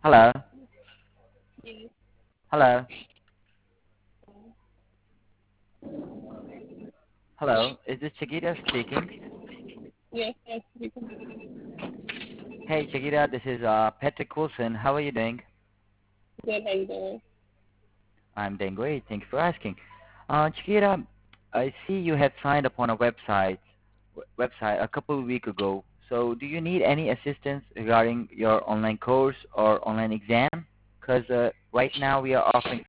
Hello? Yes, Hello? Hello? Is this Chiquita speaking? yes, yes, speaking. Hey, Chiquita, this is Patrick Coulson. How are you doing? Good, how you doing? I'm doing great. Thank you for asking. Chiquita, I see you had signed up on a website a couple of weeks ago. So do you need any assistance regarding your online course or online exam? Because right now we are offering